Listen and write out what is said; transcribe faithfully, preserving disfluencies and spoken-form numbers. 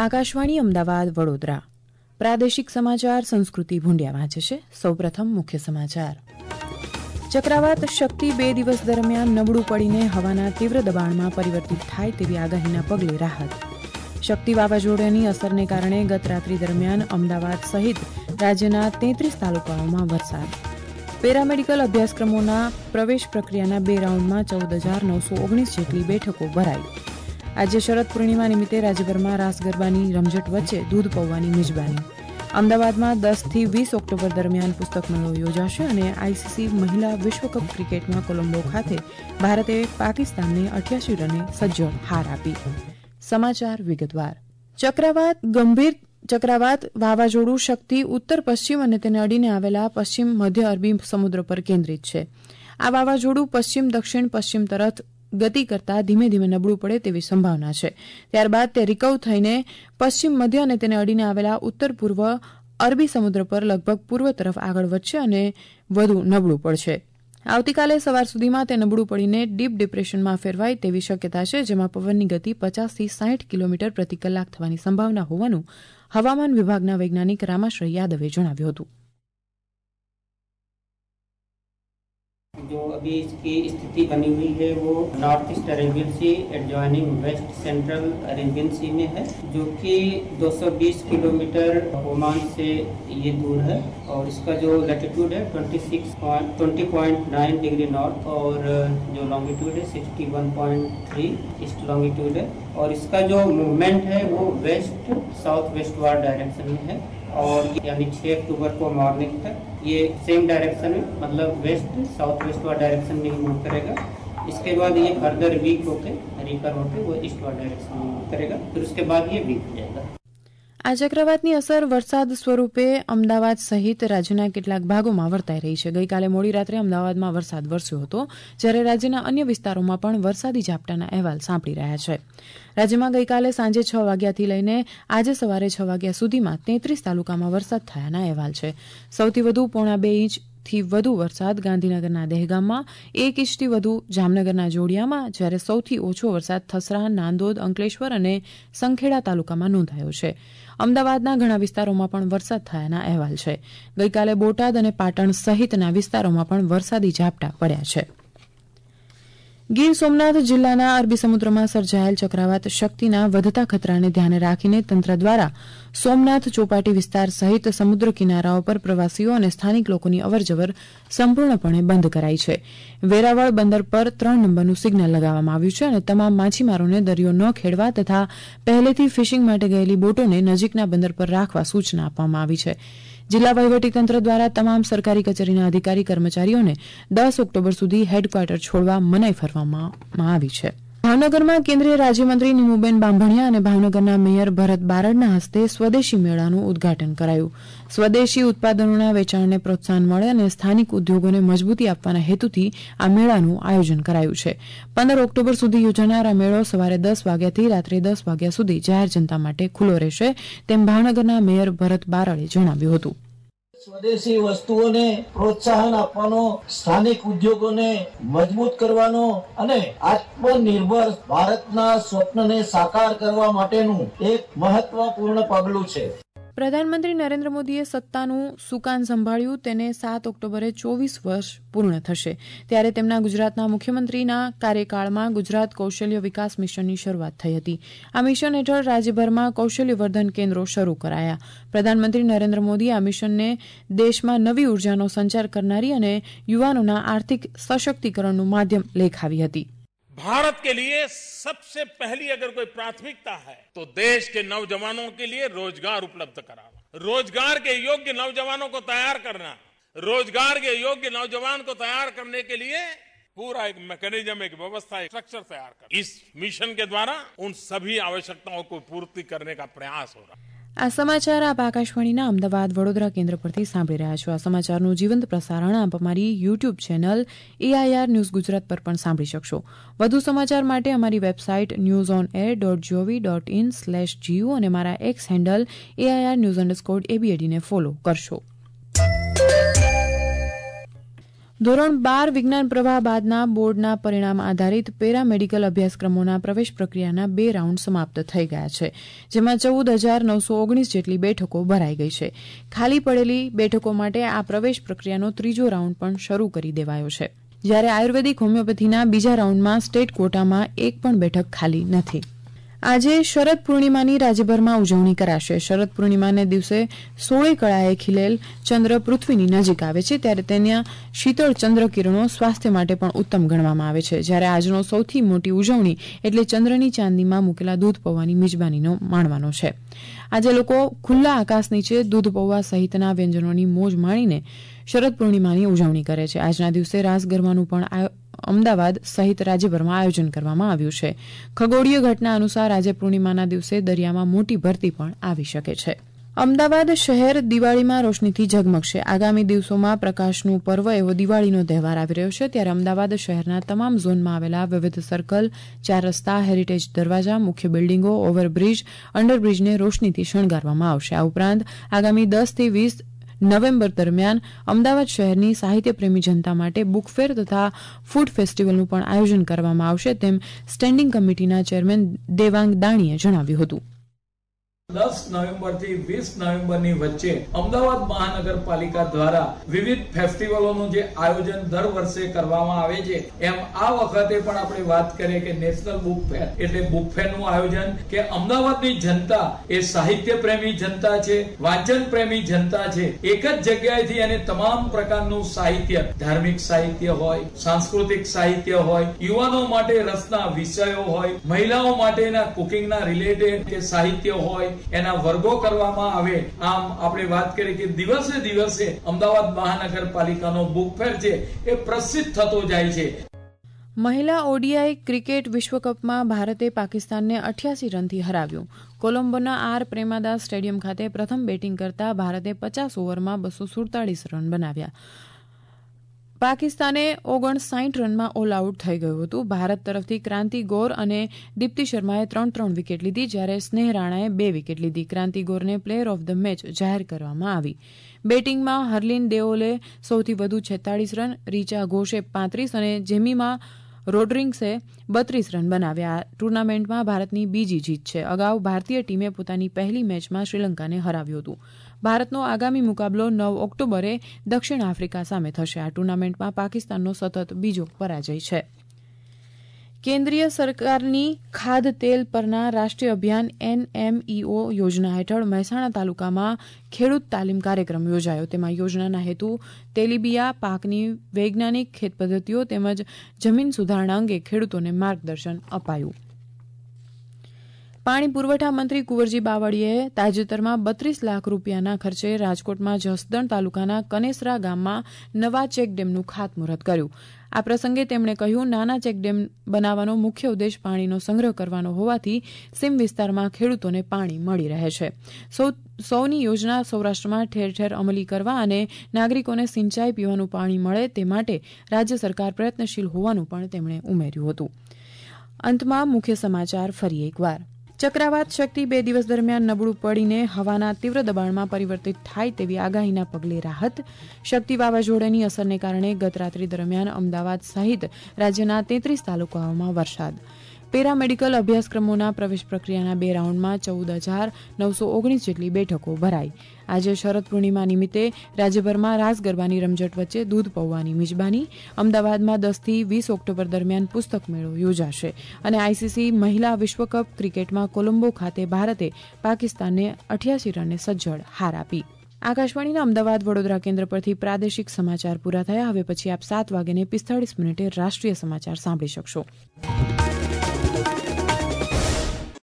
આકાશવાણી અમદાવાદ વડોદરા પ્રાદેશિક સમાચાર સંસ્કૃતિ ભૂંડિયા વાંચે છે. સૌપ્રથમ મુખ્ય સમાચાર. ચક્રવાત શક્તિ બે દિવસ દરમિયાન નબળું પડીને હવાના તીવ્ર દબાણમાં પરિવર્તિત થાય તેવી આગાહીના પગલે રાહત. શક્તિ વાવાઝોડાની અસરને કારણે ગત રાત્રિ દરમિયાન અમદાવાદ સહિત રાજ્યના તેત્રીસ તાલુકાઓમાં વરસાદ. પેરામેડિકલ અભ્યાસક્રમોના પ્રવેશ પ્રક્રિયાના બે રાઉન્ડમાં ચૌદ હજાર નવસો ઓગણીસ જેટલી બેઠકો ભરાઈ. આજે શરદ પૂર્ણિમા નિમિત્તે રાજ્યભરમાં રાસ ગરબાની રમઝટ વચ્ચે દૂધ પૌવાની મિજબાની. અમદાવાદમાં દસથી વીસ ઓક્ટોબર દરમિયાન પુસ્તક મેળો યોજાશે અને આઈસીસી મહિલા વિશ્વકપ ક્રિકેટમાં કોલંબો ખાતે ભારતે પાકિસ્તાનને અઠ્યાસી રને સજ્જડ હાર આપી. સમાચાર વિગતવાર. ચક્રવાત ગંભીર ચક્રવાત વાવાઝોડું શક્તિ ઉત્તર પશ્ચિમ અને તેને અડીને આવેલા પશ્ચિમ મધ્ય અરબી સમુદ્ર પર કેન્દ્રિત છે. આ વાવાઝોડું પશ્ચિમ દક્ષિણ પશ્ચિમ તરફ ગતિ કરતા ધીમે ધીમે નબળું પડે તેવી સંભાવના છે. ત્યારબાદ તે રિકવ થઈને પશ્ચિમ મધ્ય અને તેને અડીને આવેલા ઉત્તર પૂર્વ અરબી સમુદ્ર પર લગભગ પૂર્વ તરફ આગળ વધશે અને વધુ નબળું પડશે. આવતીકાલે સવાર સુધીમાં તે નબળું પડીને ડીપ ડિપ્રેશનમાં ફેરવાય તેવી શક્યતા છે, જેમાં પવનની ગતિ પચાસથી સાઠ કિલોમીટર પ્રતિ કલાક થવાની સંભાવના હોવાનું હવામાન વિભાગના વૈજ્ઞાનિક રામાશ્રય યાદવે જણાવ્યું હતું. जो अभी इसकी स्थिति बनी हुई है वो north east Arabian sea adjoining west central Arabian sea में है, जो कि दो सौ बीस किलोमीटर ओमान से ये दूर है और इसका जो लैटिट्यूड है बीस पॉइंट नौ डिग्री नॉर्थ और जो लॉन्गिट्यूड है इकसठ पॉइंट तीन ईस्ट लॉन्गिट्यूड है और इसका जो मूवमेंट है वो west south westward direction में है और यानी छह अक्टूबर को मॉर्निंग तक ये सेम डायरेक्शन में मतलब west south westward direction में ही मूव करेगा. इसके बाद ये फर्दर वीक होके रिकर होके वो ईस्ट वार्ड डायरेक्शन में मूव करेगा. फिर उसके बाद ये वीक हो जाएगा. આ ચક્રવાતની અસર વરસાદ સ્વરૂપે અમદાવાદ સહિત રાજ્યના કેટલાક ભાગોમાં વર્તાઈ રહી છે. ગઈકાલે મોડી રાત્રે અમદાવાદમાં વરસાદ વરસ્યો હતો, જ્યારે રાજ્યના અન્ય વિસ્તારોમાં પણ વરસાદી ઝાપટાના અહેવાલ સાંપડી રહ્યા છે. રાજ્યમાં ગઈકાલે સાંજે છ વાગ્યાથી લઈને આજે સવારે છ વાગ્યા સુધીમાં તેત્રીસ તાલુકામાં વરસાદ થયાના અહેવાલ છે. સૌથી વધુ પોણા બે ઇંચ થી વધુ વરસાદ ગાંધીનગરના દહેગામમાં, એક ઇંચથી વધુ જામનગરના જોડિયામાં, જ્યારે સૌથી ઓછો વરસાદ થસરા, નાંદોદ, અંકલેશ્વર અને સંખેડા તાલુકામાં નોંધાયો છે. અમદાવાદના ઘણા વિસ્તારોમાં પણ વરસાદ થયાના અહેવાલ છે. ગઈકાલે બોટાદ અને પાટણ સહિતના વિસ્તારોમાં પણ વરસાદી ઝાપટા પડ્યા છે. ગીર સોમનાથ જિલ્લાના અરબી સમુદ્રમાં સર્જાયેલ ચક્રવાત શક્તિના વધતા ખતરાને ધ્યાને રાખીને તંત્ર દ્વારા સોમનાથ ચોપાટી વિસ્તાર સહિત સમુદ્ર કિનારાઓ પર પ્રવાસીઓ અને સ્થાનિક લોકોની અવરજવર સંપૂર્ણપણે બંધ કરાઈ છે. વેરાવળ બંદર પર ત્રણ નંબરનું સિગ્નલ લગાવવામાં આવ્યું છે અને તમામ માછીમારોને દરિયો ન ખેડવા તથા પહેલેથી ફિશિંગ માટે ગયેલી બોટોને નજીકના બંદર પર રાખવા સૂચના આપવામાં આવી છે. જિલ્લા વહીવટીતંત્ર દ્વારા તમામ સરકારી કચેરીના અધિકારી કર્મચારીઓને દસ ઓક્ટોબર સુધી હેડક્વાર્ટર છોડવા મનાઈ ફરમાવવામાં આવી છે. ભાવનગરમાં કેન્દ્રીય રાજ્યમંત્રી નીમુબેન બાંભણિયા અને ભાવનગરના મેયર ભરત બારડના હસ્તે સ્વદેશી મેળાનું ઉદઘાટન કરાયું. સ્વદેશી ઉત્પાદનોના વેચાણને પ્રોત્સાહન મળે અને સ્થાનિક ઉદ્યોગોને મજબૂતી આપવાના હેતુથી આ મેળાનું આયોજન કરાયું છે. પંદર ઓક્ટોબર સુધી યોજાનાર આ મેળો સવારે દસ વાગ્યાથી રાત્રે દસ વાગ્યા સુધી જાહેર જનતા માટે ખુલ્લો રહેશે, તેમ ભાવનગરના મેયર ભરત બારડે જણાવ્યું હતું. સ્વદેશી વસ્તુઓને પ્રોત્સાહન આપવાનો, સ્થાનિક ઉદ્યોગોને મજબૂત કરવાનો અને આત્મનિર્ભર ભારતના સ્વપ્નને સાકાર કરવા માટેનું એક મહત્વપૂર્ણ પગલું છે. પ્રધાનમંત્રી નરેન્દ્ર મોદીએ સત્તાનું સુકાન સંભાળ્યું તેને સાત ઓક્ટોબરે ચોવીસ વર્ષ પૂર્ણ થશે, ત્યારે તેમના ગુજરાતના મુખ્યમંત્રીના કાર્યકાળમાં ગુજરાત કૌશલ્ય વિકાસ મિશનની શરૂઆત થઈ હતી. આ મિશન હેઠળ રાજ્યભરમાં કૌશલ્યવર્ધન કેન્દ્રો શરૂ કરાયા. પ્રધાનમંત્રી નરેન્દ્ર મોદી આ મિશનને દેશમાં નવી ઉર્જાનો સંચાર કરનારી અને યુવાનોના આર્થિક સશક્તિકરણનું માધ્યમ લેખાવી હતી. भारत के लिए सबसे पहली अगर कोई प्राथमिकता है तो देश के नौजवानों के लिए रोजगार उपलब्ध कराना, रोजगार के योग्य नौजवानों को तैयार करना, रोजगार के योग्य नौजवान को तैयार करने के लिए पूरा एक मैकेनिज्म, एक व्यवस्था, एक स्ट्रक्चर तैयार करना. इस मिशन के द्वारा उन सभी आवश्यकताओं को पूर्ति करने का प्रयास हो रहा है. આ સમાચાર આપ આકાશવાણીના અમદાવાદ વડોદરા કેન્દ્ર પરથી સાંભળી રહ્યા છો. આ સમાચારનું જીવંત પ્રસારણ આપ અમારી YouTube channel AIR news Gujarat પર પણ સાંભળી શકશો. વધુ સમાચાર માટે અમારી website news on air dot gov dot in slash GU અને મારા X handle AIR news underscore એબીએડીને ફોલો કરશો. ધોરણ બાર વિજ્ઞાન પ્રવાહ બાદના બોર્ડના પરિણામ આધારિત પેરામેડિકલ અભ્યાસક્રમોના પ્રવેશ પ્રક્રિયાના બે રાઉન્ડ સમાપ્ત થઈ ગયા છે, જેમાં ચૌદ હજાર નવસો ઓગણીસ જેટલી બેઠકો ભરાઈ ગઈ છે. ખાલી પડેલી બેઠકો માટે આ પ્રવેશ પ્રક્રિયાનો ત્રીજો રાઉન્ડ પણ શરૂ કરી દેવાયો છે, જ્યારે આયુર્વેદિક હોમિયોપેથીના બીજા રાઉન્ડમાં સ્ટેટ કોટામાં એક પણ બેઠક ખાલી નથી. આજે શરદ પૂર્ણિમાની રાજ્યભરમાં ઉજવણી કરાશે. શરદ પૂર્ણિમાને દિવસે સોળે કળાએ ખીલેલ ચંદ્ર પૃથ્વીની નજીક આવે છે, ત્યારે તેના શીતળ ચંદ્ર કિરણો સ્વાસ્થ્ય માટે પણ ઉત્તમ ગણવામાં આવે છે. જ્યારે આજનો સૌથી મોટી ઉજવણી એટલે ચંદ્રની ચાંદીમાં મૂકેલા દૂધ પૌવાની મિજબાનીનો માણવાનો છે. આજે લોકો ખુલ્લા આકાશ નીચે દૂધ પૌવા સહિતના વ્યંજનોની મોજ માણીને શરદ પૂર્ણિમાની ઉજવણી કરે છે. આજના દિવસે રાસ ગરબાનું પણ અમદાવાદ સહિત રાજ્યભરમાં આયોજન કરવામાં આવ્યું છે. ખગોળીય ઘટના અનુસાર આજે પૂર્ણિમાના દિવસે દરિયામાં મોટી ભરતી પણ આવી શકે છે. અમદાવાદ શહેર દિવાળીમાં રોશનીથી ઝગમગશે. આગામી દિવસોમાં પ્રકાશનું પર્વ એવો દિવાળીનો તહેવાર આવી રહ્યો છે, ત્યારે અમદાવાદ શહેરના તમામ ઝોનમાં આવેલા વિવિધ સર્કલ, ચાર રસ્તા, હેરિટેજ દરવાજા, મુખ્ય બિલ્ડિંગો, ઓવરબ્રિજ, અંડરબ્રિજને રોશનીથી શણગારવામાં આવશે. આ ઉપરાંત આગામી દસ થી વીસ નવેમ્બર દરમિયાન અમદાવાદ શહેરની સાહિત્યપ્રેમી જનતા માટે બુકફેર તથા ફૂડ ફેસ્ટિવલનું પણ આયોજન કરવામાં આવશે, તેમ સ્ટેન્ડિંગ કમિટીના ચેરમેન દેવાંગ દાણીએ જણાવ્યું હતું. દસ નવેમ્બર થી વીસ નવેમ્બર ની વચ્ચે અમદાવાદ મહાનગરપાલિકા દ્વારા વિવિધ ફેસ્ટિવલોનું જે આયોજન દર વર્ષે કરવામાં આવે છે, એમ આ વખતે પણ આપણે વાત કરીએ કે નેશનલ બુક ફેર એટલે બુક ફેર નું આયોજન કે અમદાવાદની જનતા એ સાહિત્ય પ્રેમી જનતા છે, વાંચન પ્રેમી જનતા છે. એક જ જગ્યાએથી અને તમામ પ્રકારનું સાહિત્ય, ધાર્મિક સાહિત્ય હોય, સાંસ્કૃતિક સાહિત્ય હોય, યુવાનો માટે રસના વિષયો હોય, મહિલાઓ માટેના કુકિંગના રિલેટેડ કે સાહિત્ય હોય, એના વર્ગો કરવામાં આવે. આમ આપણે વાત કરીએ કે દિવસે દિવસે અમદાવાદ મહાનગરપાલિકાનો બુક ફેર છે એ પ્રસિદ્ધ થતો જાય છે. મહિલા ઓડીઆઈ ક્રિકેટ વિશ્વકપમાં ભારતે પાકિસ્તાનને અઠ્યાસી રનથી હરાવ્યું. કોલંબોના આર પ્રેમાદાસ સ્ટેડિયમ ખાતે પ્રથમ બેટિંગ કરતા ભારતે પચાસ ઓવરમાં બસો સુડતાલીસ રન બનાવ્યા. પાકિસ્તાને ઓગણસાઠ રનમાં ઓલ આઉટ થઈ ગયું હતું. ભારત તરફથી ક્રાંતિ ગોર અને દીપ્તિ શર્માએ ત્રણ ત્રણ વિકેટ લીધી, જ્યારે સ્નેહ રાણાએ બે વિકેટ લીધી. ક્રાંતિ ગોરને પ્લેયર ઓફ ધ મેચ જાહેર કરવામાં આવી. બેટિંગમાં હરલીન દેઓલે સૌથી વધુ છેતાળીસ રન, રીચા ઘોષે પાંત્રીસ અને જેમીમા રોડ્રિગ્સે બત્રીસ રન બનાવ્યા. ટુર્નામેન્ટમાં ભારતની બીજી જીત છે. અગાઉ ભારતીય ટીમે પોતાની પહેલી મેચમાં શ્રીલંકાને હરાવ્યું હતું. ભારતનો આગામી મુકાબલો નવ ઓક્ટોબરે દક્ષિણ આફ્રિકા સામે થશે. આ ટુર્નામેન્ટમાં પાકિસ્તાનનો સતત બીજો પરાજય છે. કેન્દ્રીય સરકારની ખાદ તેલ પરના રાષ્ટ્રીય અભિયાન એનએમઈઓ યોજના હેઠળ મહેસાણા તાલુકામાં ખેડૂત તાલીમ કાર્યક્રમ યોજાયો. તેમાં યોજનાના હેતુ તેલીબિયા પાકની વૈજ્ઞાનિક ખેત પદ્ધતિઓ તેમજ જમીન સુધારણા અંગે ખેડૂતોને માર્ગદર્શન અપાયું. પાણી પુરવઠા મંત્રી કુંવરજી બાવળીએ તાજેતરમાં બત્રીસ લાખ રૂપિયાના ખર્ચે રાજકોટમાં જસદણ તાલુકાના કનેસરા ગામમાં નવા ચેકડેમનું ખાતમુહૂર્ત કર્યું. આ પ્રસંગે તેમણે કહ્યું, નાના ચેકડેમ બનાવવાનો મુખ્ય ઉદ્દેશ પાણીનો સંગ્રહ કરવાનો હોવાથી સીમ વિસ્તારમાં ખેડૂતોને પાણી મળી રહે છે. સૌ સૌની યોજના સૌરાષ્ટ્રમાં ઠેર ઠેર અમલી કરવા અને નાગરિકોને સિંચાઈ પીવાનું પાણી મળે તે માટે રાજ્ય સરકાર પ્રયત્નશીલ હોવાનું પણ તેમણે ઉમેર્યું હતું. અંતમાં મુખ્ય સમાચાર ફરી એકવાર. ચક્રવાત શક્તિ બે દિવસ દરમિયાન નબળું પડીને હવાના તીવ્ર દબાણમાં પરિવર્તિત થાય તેવી આગાહીના પગલે રાહત. શક્તિ વાવાઝોડાની અસરને કારણે ગત રાત્રિ દરમિયાન અમદાવાદ સહિત રાજ્યના તેત્રીસ તાલુકાઓમાં વરસાદ. પેરામેડિકલ અભ્યાસક્રમોના પ્રવેશ પ્રક્રિયાના બે રાઉન્ડમાં ચૌદ હજાર નવસો ઓગણીસ જેટલી બેઠકો ભરાઈ. આજે શરદ પૂર્ણિમા નિમિત્તે રાજ્યભરમાં રાસ ગરબાની રમઝટ વચ્ચે દૂધ પૌવાની મિજબાની. અમદાવાદમાં દસથી વીસ ઓક્ટોબર દરમિયાન પુસ્તક મેળો યોજાશે. અને આઈસીસી મહિલા વિશ્વકપ ક્રિકેટમાં કોલંબો ખાતે ભારતે પાકિસ્તાનને અઠ્યાસી રને સજ્જડ હાર આપી. આકાશવાણીના અમદાવાદ વડોદરા કેન્દ્ર પરથી પ્રાદેશિક સમાચાર પૂરા થયા. હવે પછી આપ સાત વાગ્યાને પિસ્તાળીસ મિનિટે રાષ્ટ્રીય સમાચાર સાંભળી શકશો.